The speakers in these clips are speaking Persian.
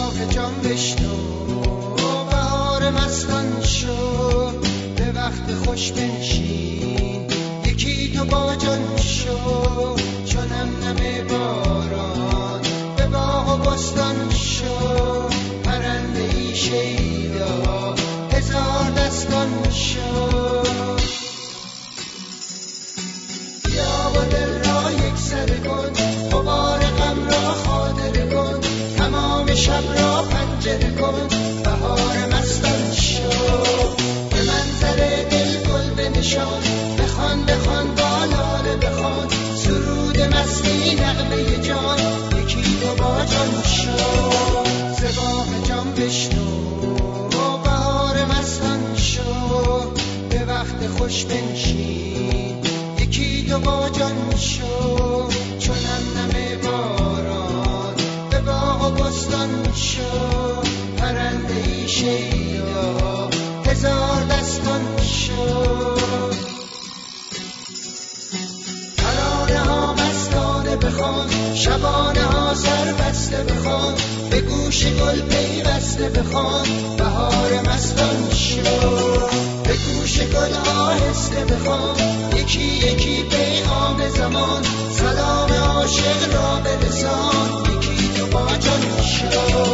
باغ جان بشنو، بهار مستان شو، به وقت خوش بنشین، یکی تو با جان شو، چو نم نم باران به باغ و بستان شو، پرنده ای شیدا هزار دستان شو. بیا و دل را یک سره کن، غبار غم را خاطره کن، تمام شب را پنجره کن، بهار مستان شو، به منظر دل گل بنشان، بخوان بخوان با لاله بخوان، سرود مستی نغمه جان، یکی تو با جان شو. ز باغ جان بشنو، بهار مستان شو، به وقت خوش بنشین، یکی تو با جان شو، چو نم نم باران به باغ و بستان شو، پرنده ای شیدا هزار دستان شو. ترانه ها مستانه بخوان، شبانه ها سر بسته بخوان، به گوش گل پیوسته بخوان، بهار مستان شو، به گوش گل آهسته بخوان، یکی یکی پیغام زمان، سلام عاشق را برسان، یکی تو با جان شو.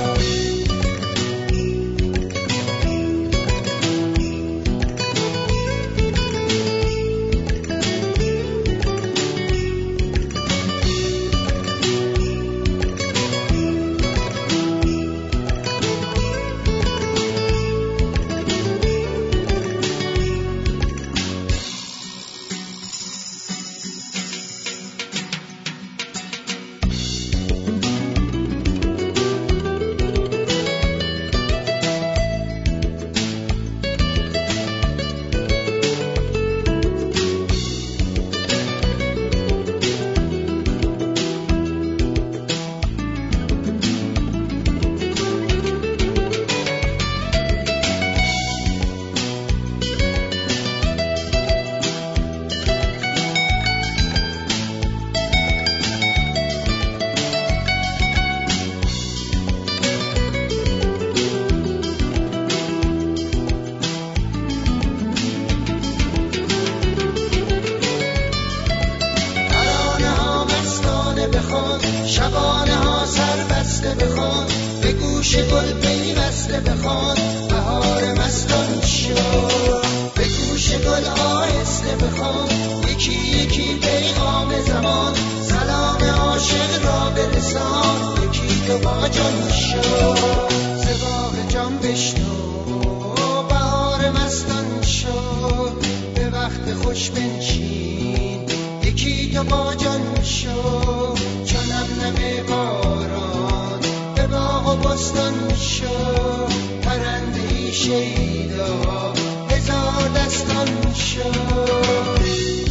شبانه ها سر بسته بخوان، به گوش گل پیوسته بخوان، بهار مستان شو، به گوش گل آهسته بخوان، یکی یکی پیغام زمان، سلام عاشق را برسان، یکی تو با جان شو. ز باغ جان بشنو، بهار مستان شو، به وقت خوش بنشین، یکی تو با جان شو، چو نم نم باران به باغ و بستان شو، پرنده ای شیدا هزار دستان شو.